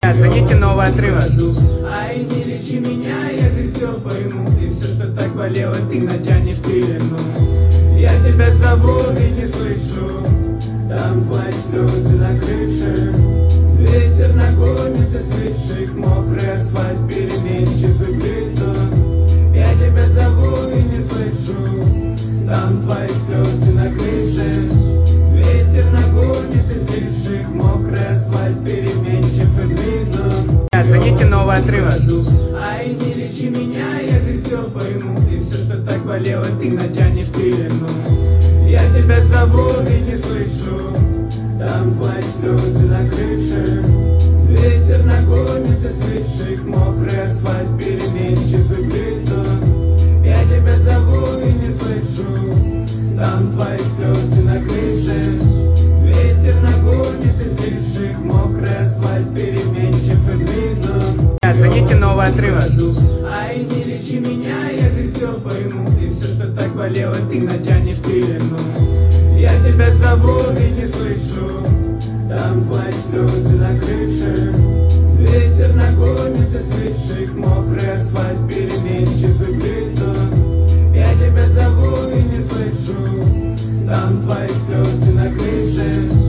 Оцените новый отрывок. Ай, не лечи меня, я же все пойму. И все, что так болело, ты натянешь пелену. Я тебя зову и не слышу. Там твои слезы на крыше. Ветер нагонит из лишек. Мокрый асфальт переменчив и близок. Я тебя зову и не слышу. Там твои слезы на крыше. Ветер нагонит из лишек. Мокрый асфальт переменчив и близок. Оцените новый отрывок. Ай, не лечи меня, я же все пойму. И все, что так болело, ты натянешь пелену. Я тебя зову и не слышу. Там твои слезы на крыше. Ветер нагонит из лишек. Мокрый асфальт переменчив и близок. Я тебя зову и не слышу. Там твои слезы на крыше. Ветер нагонит из лишек. Мокрый асфальт переменчив и близок. Оцените новый отрывок. Ай, не лечи меня, я же все пойму. И все, что так болело, ты натянешь пелену. Я тебя зову и не слышу. Там твои слезы на крыше. Ветер нагонит из лишек. Мокрый асфальт переменчив и близок. Я тебя зову и не слышу. Там твои слезы на крыше.